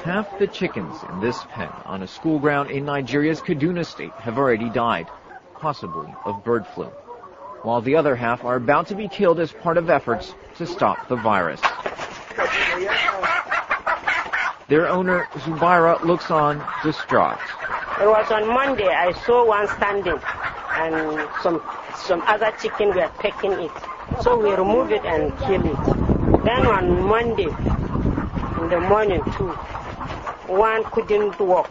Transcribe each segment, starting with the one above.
Half the chickens in this pen on a school ground in Nigeria's Kaduna state have already died, possibly of bird flu, while the other half are about to be killed as part of efforts to stop the virus. Their owner, Zubaira, looks on distraught. It was on Monday. I saw one standing, and some other chicken were pecking it. So we removed it and killed it. Then on Monday, in the morning too, one couldn't walk.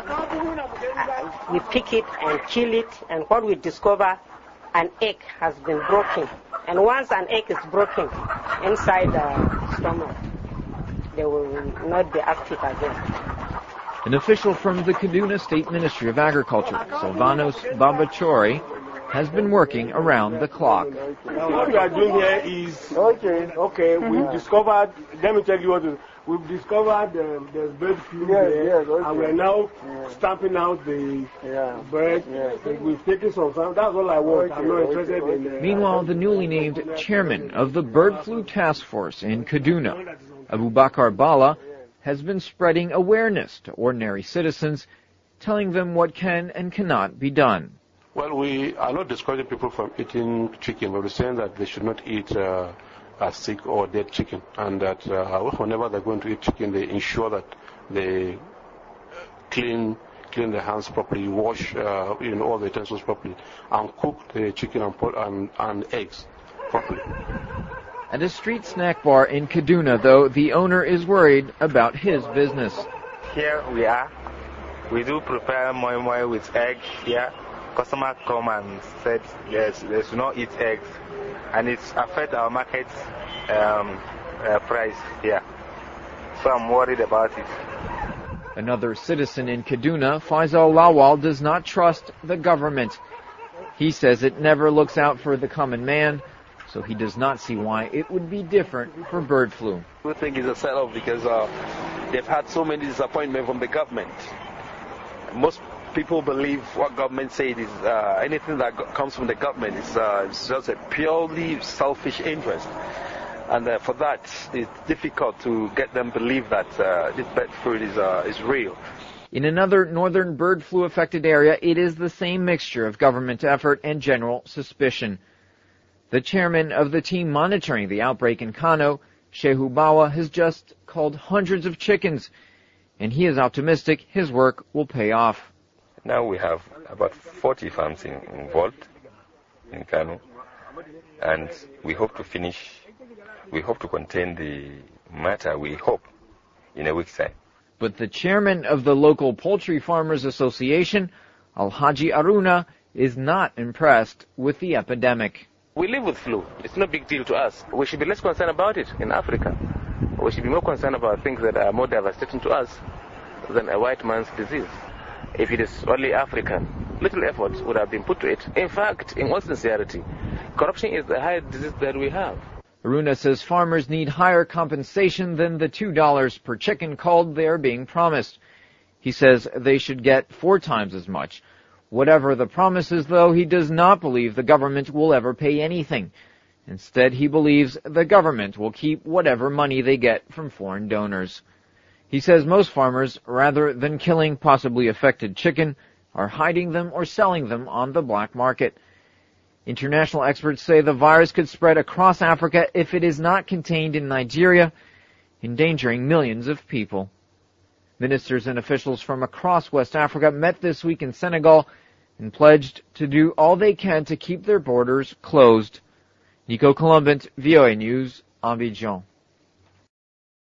We pick it and kill it, and what we discover, an egg has been broken. And once an egg is broken inside the stomach, they will not be active again. An official from the Kaduna State Ministry of Agriculture, Sylvanos Babachori, has been working around the clock. What we are doing here is, we've discovered, let me tell you what, we've discovered there's bird flu there, and we're now stamping out the bird. We've taken some, that's all I want. I'm not interested in... Meanwhile, the newly named chairman of the bird flu task force in Kaduna, Abubakar Bala, has been spreading awareness to ordinary citizens, telling them what can and cannot be done. Well, we are not discouraging people from eating chicken, but we're saying that they should not eat a sick or dead chicken, and that whenever they're going to eat chicken, they ensure that they clean their hands properly, wash all the utensils properly, and cook the chicken and eggs properly. At a street snack bar in Kaduna, though, the owner is worried about his business. Here we are. We do prepare moi moi with egg here. Customers come and said they should not eat eggs, and it affects our market price here. So I'm worried about it. Another citizen in Kaduna, Faisal Lawal, does not trust the government. He says it never looks out for the common man, so he does not see why it would be different for bird flu. I think it's a set-off because they've had so many disappointments from the government. Most people believe what government says is anything that comes from the government is just a purely selfish interest. And for that, it's difficult to get them to believe that this bird flu is real. In another northern bird flu affected area, it is the same mixture of government effort and general suspicion. The chairman of the team monitoring the outbreak in Kano, Shehu Bawa, has just culled hundreds of chickens, and he is optimistic his work will pay off. Now we have about 40 farms involved in Kano, and we hope to contain the matter, in a week's time. But the chairman of the local Poultry Farmers Association, Alhaji Aruna, is not impressed with the epidemic. We live with flu. It's no big deal to us. We should be less concerned about it in Africa. We should be more concerned about things that are more devastating to us than a white man's disease. If it is only African, little effort would have been put to it. In fact, in all sincerity, corruption is the highest disease that we have. Aruna says farmers need higher compensation than the $2 per chicken culled they are being promised. He says they should get 4 times as much. Whatever the promises, though, he does not believe the government will ever pay anything. Instead, he believes the government will keep whatever money they get from foreign donors. He says most farmers, rather than killing possibly affected chicken, are hiding them or selling them on the black market. International experts say the virus could spread across Africa if it is not contained in Nigeria, endangering millions of people. Ministers and officials from across West Africa met this week in Senegal and pledged to do all they can to keep their borders closed. Nico Columbant, VOA News, Abidjan.